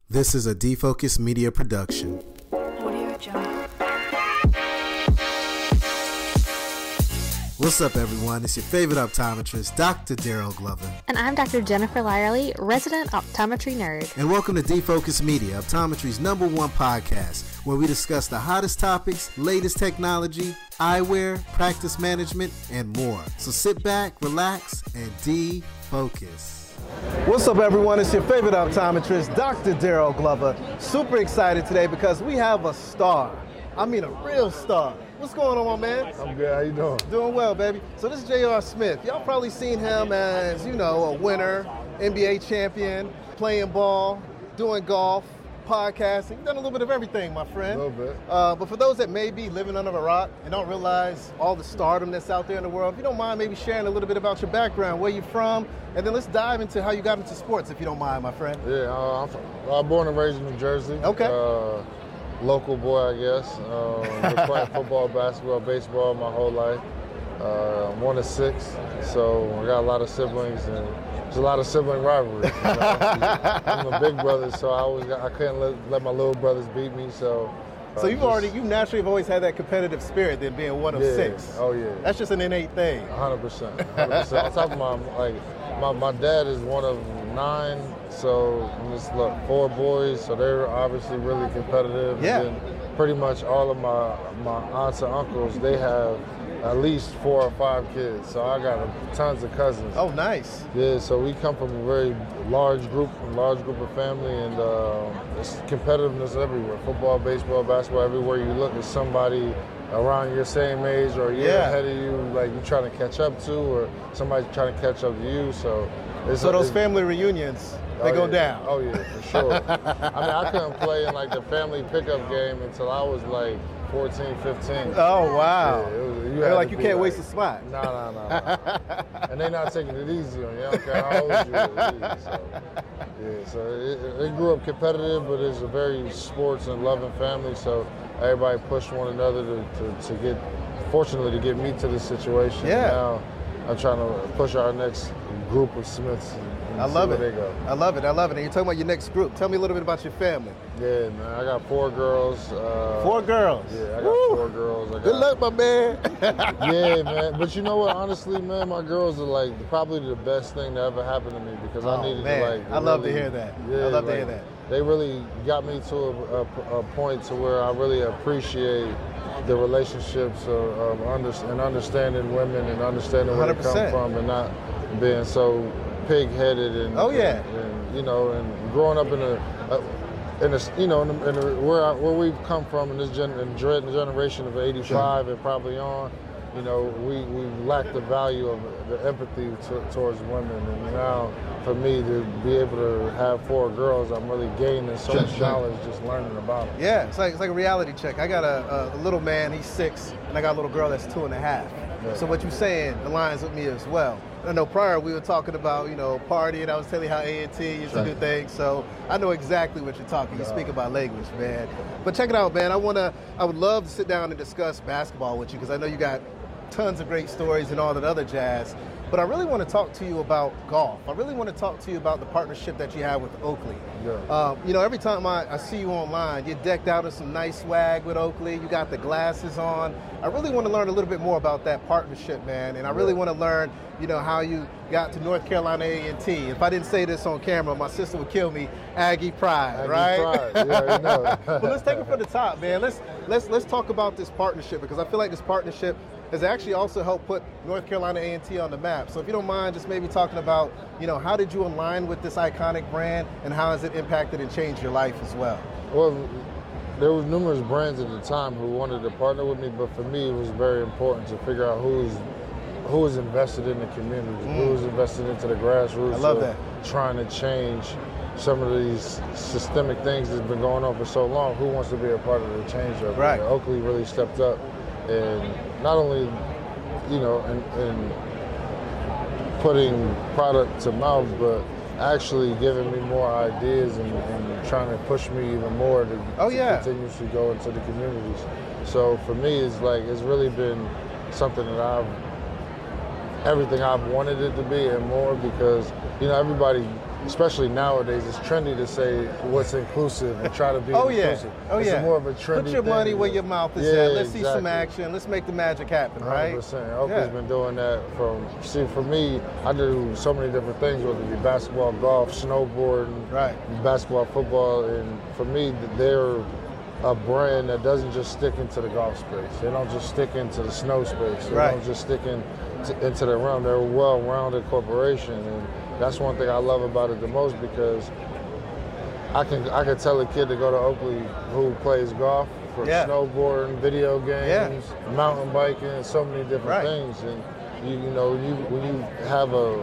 This is a Defocus Media production. What's up, everyone? It's your favorite optometrist, Dr. Daryl Glover. And I'm Dr. Jennifer Lyerly, resident optometry nerd. And welcome to Defocus Media, optometry's #1 podcast, where we discuss the hottest topics, latest technology, eyewear, practice management, and more. So sit back, relax, and defocus. What's up, everyone? It's your favorite optometrist, Dr. Daryl Glover. Super excited today because we have a star. I mean a real star. What's going on, my man? I'm good. How you doing? Doing well, baby. So this is J.R. Smith. Y'all probably seen him as, a winner, NBA champion, playing ball, doing golf, podcasting. You've done a little bit of everything, my friend. A little bit. But for those that may be living under a rock and don't realize all the stardom that's out there in the world, if you don't mind maybe sharing a little bit about your background, where you're from, and then let's dive into how you got into sports, if you don't mind, my friend. Yeah, I'm born and raised in New Jersey. Okay. Local boy, I guess. Been playing football, basketball, baseball my whole life. I'm one of six, so I got a lot of siblings, and there's a lot of sibling rivalry. I'm a big brother, so I couldn't let my little brothers beat me. So you naturally have always had that competitive spirit, then being one of six. Oh yeah. That's just an innate thing. 100%. 100%. On top of my dad is one of 9. So just look, 4 boys, so they're obviously really competitive. Yeah. And then pretty much all of my aunts and uncles, they have at least 4 or 5 kids. So I got tons of cousins. Oh, nice. Yeah, so we come from a very large group of family, and it's competitiveness everywhere. Football, baseball, basketball, everywhere you look, there's somebody around your same age or a year ahead of you, like you're trying to catch up to, or somebody's trying to catch up to you. So those family reunions, they go down. Oh yeah, for sure. I couldn't play in like the family pickup game until I was like 14, 15. Oh wow. Yeah, like you can't waste a spot. No. And they're not taking it easy on you. I don't care how old you are. So it grew up competitive, but it's a very sports and loving family. So everybody pushed one another to get me to this situation. Yeah. And now I'm trying to push our next group of Smiths. I love it. I love it. And you're talking about your next group. Tell me a little bit about your family. Yeah, man. I got 4 girls. 4 girls? Yeah, I got 4 girls. Good luck, my man. Yeah, man. But you know what? Honestly, man, my girls are like probably the best thing that ever happened to me because I needed to I love to hear that. Yeah, I love to hear that. They really got me to a point to where I really appreciate the relationships of understanding women and understanding where 100%. they come from and not being so pig-headed and and growing up where we've come from in this generation of 85 and probably on, we lack the value of the empathy towards women, and now for me to be able to have 4 girls, I'm really gaining so much knowledge just learning about them. Yeah, it's like a reality check. I got a little man, he's 6, and I got a little girl that's 2.5. Yeah. So what you're saying aligns with me as well. I know prior we were talking about, partying. I was telling you how A&T used to do things. So I know exactly what you're talking. You speak about language, man. But check it out, man. I would love to sit down and discuss basketball with you because I know you got tons of great stories and all that other jazz. But I really want to talk to you about golf. I really want to talk to you about the partnership that you have with Oakley. Yeah. Every time I see you online, you're decked out in some nice swag with Oakley. You got the glasses on. I really want to learn a little bit more about that partnership, man. And I really want to learn, how you got to North Carolina A&T. If I didn't say this on camera, my sister would kill me. Aggie pride, right? Pride. Yeah, you know. But let's take it from the top, man. Let's talk about this partnership because I feel like this partnership has actually also helped put North Carolina A&T on the map. So if you don't mind just maybe talking about, how did you align with this iconic brand and how has it impacted and changed your life as well? Well, there was numerous brands at the time who wanted to partner with me, but for me it was very important to figure out who was invested in the community, who was invested into the grassroots. I love that. Trying to change some of these systemic things that's been going on for so long. Who wants to be a part of the change of it? Right. Oakley really stepped up and not only, in putting product to mouth, but actually giving me more ideas and trying to push me even more to continuously go into the communities. So for me, it's really been something that everything I've wanted it to be and more because, everybody especially nowadays, it's trendy to say what's inclusive and try to be inclusive. It's more of a trendy Put your thing. money where your mouth is at. Let's see some action. Let's make the magic happen, right? 100%. Oakley's been doing that for me, I do so many different things, whether it be basketball, golf, snowboarding, basketball, football, and for me, they're a brand that doesn't just stick into the golf space. They don't just stick into the snow space. They don't just stick into the realm. They're a well-rounded corporation, and that's one thing I love about it the most, because I can tell a kid to go to Oakley who plays golf for snowboarding, video games, mountain biking, so many different things. And when you have a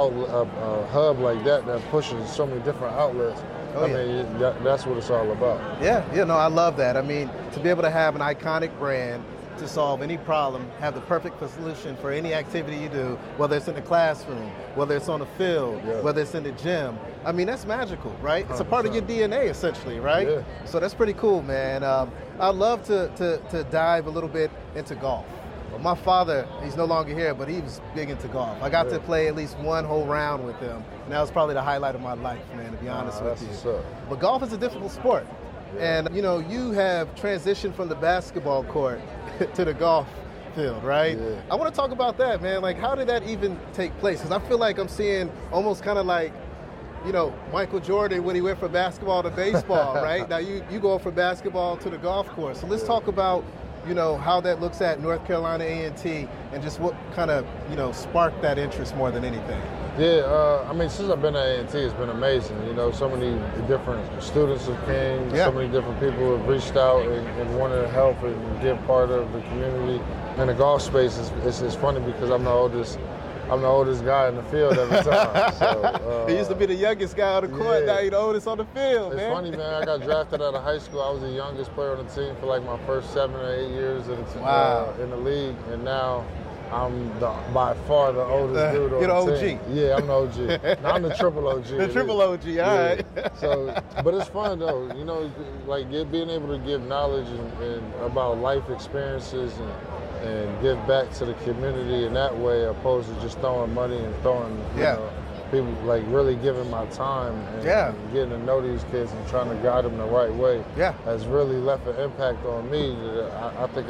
hub like that pushes so many different outlets, that's what it's all about. I love that. I mean, to be able to have an iconic brand to solve any problem, have the perfect solution for any activity you do, whether it's in the classroom, whether it's on the field, whether it's in the gym. I mean, that's magical, right? 100%. It's a part of your DNA, essentially, right? Yeah. So that's pretty cool, man. I'd love to dive a little bit into golf. Well, my father, he's no longer here, but he was big into golf. I got to play at least one whole round with him, and that was probably the highlight of my life, man, to be honest with you. But golf is a difficult sport. And, you have transitioned from the basketball court to the golf field, right? Yeah. I want to talk about that, man. Like, how did that even take place? Because I feel like I'm seeing almost kind of like, Michael Jordan when he went from basketball to baseball, right? Now you go from basketball to the golf course. So let's talk about, how that looks at North Carolina A&T and just what kind of, sparked that interest more than anything. Yeah, since I've been at A&T, it's been amazing. So many different students have came, so many different people have reached out and wanted to help and get part of the community. And the golf space is funny because I'm the oldest guy in the field every time. So, he used to be the youngest guy on the court. Now he's the oldest on the field, man. It's funny, man. I got drafted out of high school. I was the youngest player on the team for like my first 7 or 8 years in the league, and now I'm by far the oldest dude on the team. You're the OG. Yeah, I'm the OG. Now I'm the triple OG. The triple OG, all right. So, but it's fun though. Like being able to give knowledge and about life experiences and give back to the community in that way, opposed to just throwing money and throwing, people, like really giving my time and getting to know these kids and trying to guide them the right way, has really left an impact on me that I think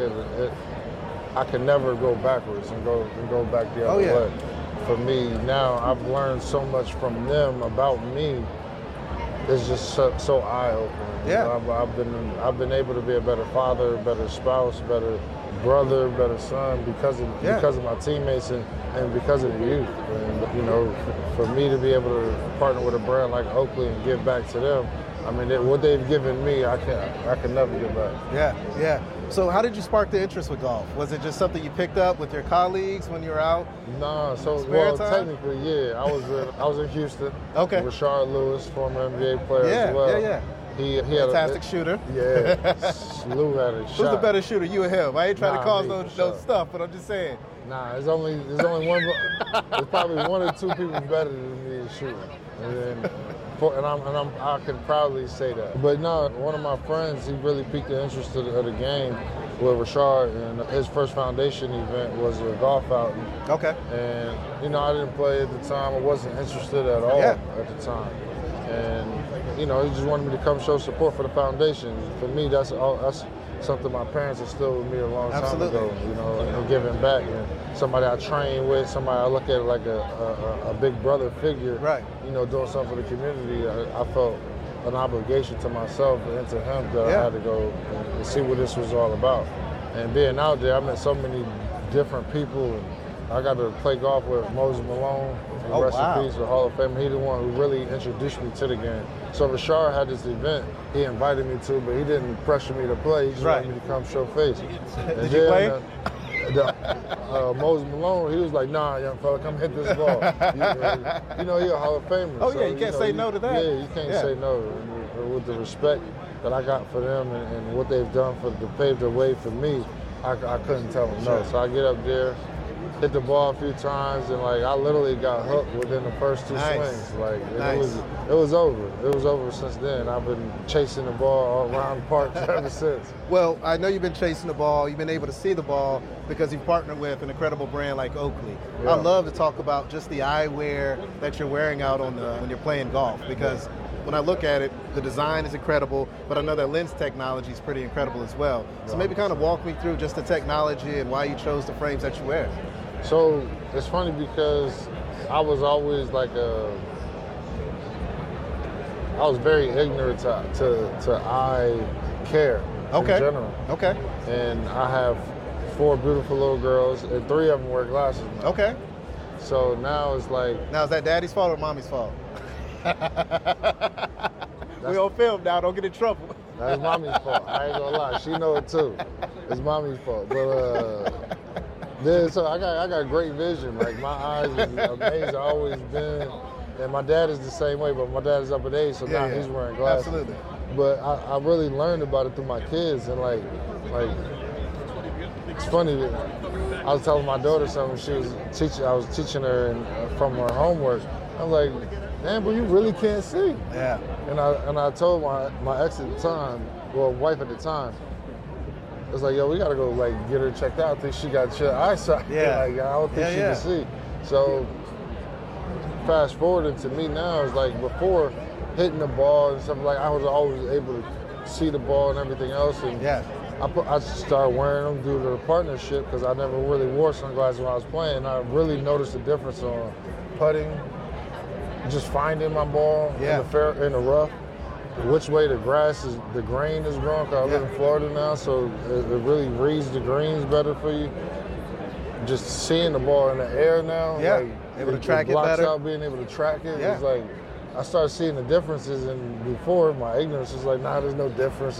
I can never go backwards and go back the other way. For me now, I've learned so much from them about me. It's just so eye-opening. I've been able to be a better father, a better spouse, better brother, better son because of my teammates and because of the youth. And for me to be able to partner with a brand like Oakley and give back to them, what they've given me, I can never give back. Yeah. So how did you spark the interest with golf? Was it just something you picked up with your colleagues when you were out? Nah, technically, yeah. I was in Houston. Okay. Rashard Lewis, former NBA player as well. Yeah. He fantastic shooter. Yeah, Lou had a shot. Who's the better shooter, you or him? I ain't trying to cause no stuff, but I'm just saying. Nah, there's only one. There's probably one or two people better than me in shooting, I can proudly say that. But no, one of my friends, he really piqued the interest of the game with Rashard, and his first foundation event was a golf outing. Okay. And I didn't play at the time. I wasn't interested at all at the time, and he just wanted me to come show support for the foundation. For me, that's something my parents instilled with me a long time ago, and giving back. And somebody I train with, somebody I look at like a big brother figure, doing something for the community. I felt an obligation to myself and to him that I had to go and see what this was all about. And being out there, I met so many different people. And I got to play golf with Moses Malone, rest in peace, the Hall of Fame. He's the one who really introduced me to the game. So Rashard had this event he invited me to, but he didn't pressure me to play. He just wanted me to come show face. Did you play? Moses Malone, he was like, nah, young fella, come hit this ball. He's a Hall of Famer. Oh, so, you can't say no to that. Yeah, you can't say no. And with the respect that I got for them and what they've done to pave the way for me, I couldn't tell them no. So I get up there, hit the ball a few times, and like I literally got hooked within the first 2 swings. Like it was over. It was over since then. I've been chasing the ball all around the park ever since. Well, I know you've been chasing the ball. You've been able to see the ball because you've partnered with an incredible brand like Oakley. Yeah. I love to talk about just the eyewear that you're wearing out when you're playing golf, because when I look at it, the design is incredible, but I know that lens technology is pretty incredible as well. So maybe kind of walk me through just the technology and why you chose the frames that you wear. So it's funny because I was always like I was very ignorant to eye care in general. Okay. And I have 4 beautiful little girls, and 3 of them wear glasses now. Okay. So now it's like... Now, is that daddy's fault or mommy's fault? We on film now, don't get in trouble. That's mommy's fault. I ain't gonna lie, she know it too. It's mommy's fault. But then, so I got great vision. Like my eyes is amazing. Always been. And my dad is the same way, but my dad is up in age, so now he's wearing glasses. Absolutely. But I really learned about it through my kids, and like it's funny. I was telling my daughter something. I was teaching her from her homework. I was like, "Damn, but you really can't see." Yeah. And I told my ex at the time, well, wife at the time, I was like, "Yo, we gotta go like get her checked out. I think she got your eyesight. Yeah. Like, I don't think she can see." So fast forwarding to me now is like before hitting the ball and stuff, like I was always able to see the ball and everything else. And I started wearing them due to the partnership because I never really wore sunglasses when I was playing. I really noticed the difference on putting, just finding my ball in the rough, which way the grain is growing. Because I live in Florida now, so it really reads the greens better for you. Just seeing the ball in the air now, like, able to track it blocks better. Out being able to track it. It's like I started seeing the differences, and before my ignorance was like, nah, there's no difference.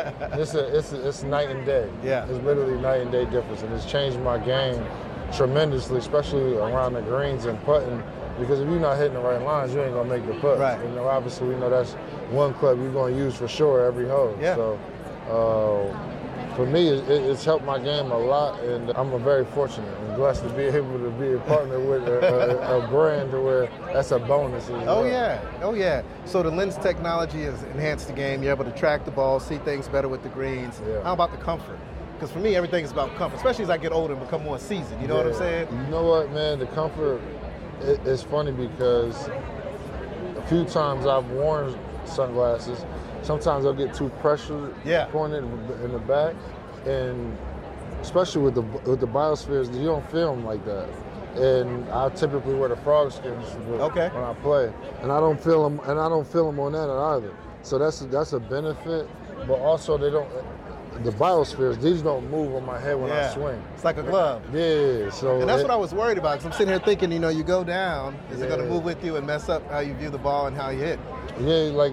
It's night and day. Yeah, it's literally night and day difference, and it's changed my game tremendously, especially around the greens and putting. Because if you're not hitting the right lines, you ain't gonna make the putt. Right. You know, obviously, we know that's one club you're gonna use for sure every hole. Yeah. So, for me, it's helped my game a lot, and I'm very fortunate and blessed to be able to be a partner with a brand where that's a bonus. Oh yeah. So the lens technology has enhanced the game. You're able to track the ball, see things better with the greens. Yeah. How about the comfort? Because for me, everything is about comfort, especially as I get older and become more seasoned. You know what I'm saying? You know what, man? The comfort, it's funny because a few times I've worn sunglasses. Sometimes they'll get too pressure pointed in the back, and especially with the biospheres, you don't feel them like that. And I typically wear the frog skins when I play, and I don't feel them, on that either. So that's a benefit, but also the biospheres, these don't move on my head when I swing. It's like a glove. Yeah. So and that's what I was worried about, because I'm sitting here thinking, you go down, is it going to move with you and mess up how you view the ball and how you hit? Yeah, like.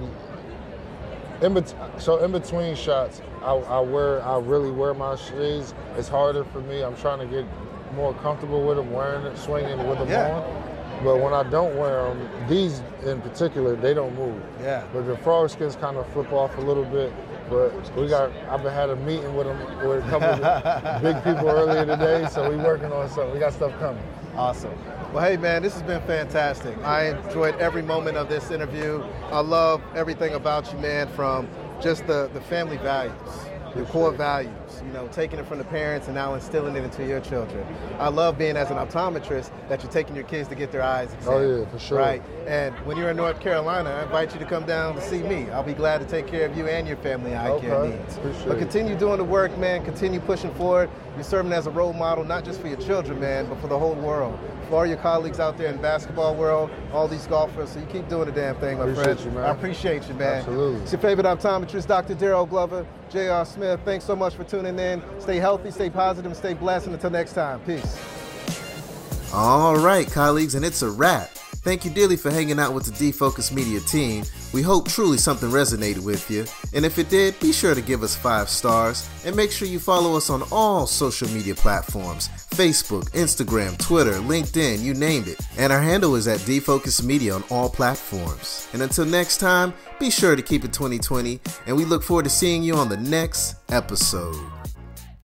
In between shots, I really wear my shades. It's harder for me. I'm trying to get more comfortable with them, swinging with them on. But when I don't wear them, these in particular, they don't move. Yeah. But the frog skins kind of flip off a little bit. But I've had a meeting with a couple of big people earlier today, so we working on something. We got stuff coming. Awesome. Well, hey, man, this has been fantastic. I enjoyed every moment of this interview. I love everything about you, man, from just the family values, the core values, taking it from the parents and now instilling it into your children. I love being as an optometrist that you're taking your kids to get their eyes examined. Oh, yeah, for sure. Right? And when you're in North Carolina, I invite you to come down to see me. I'll be glad to take care of you and your family eye care needs. But continue doing the work, man. Continue pushing forward. You're serving as a role model, not just for your children, man, but for the whole world. For all your colleagues out there in the basketball world, all these golfers, so you keep doing the damn thing, my friend. You, man. I appreciate you, man. Absolutely. It's your favorite optometrist, Dr. Daryl Glover, J.R. Smith. Thanks so much for tuning in. Stay healthy, stay positive, and stay blessed. And until next time, peace. All right, colleagues, and it's a wrap. Thank you dearly for hanging out with the D-Focus Media team. We hope truly something resonated with you. And if it did, be sure to give us 5 stars. And make sure you follow us on all social media platforms. Facebook, Instagram, Twitter, LinkedIn, you named it. And our handle is at D-Focus Media on all platforms. And until next time, be sure to keep it 2020. And we look forward to seeing you on the next episode.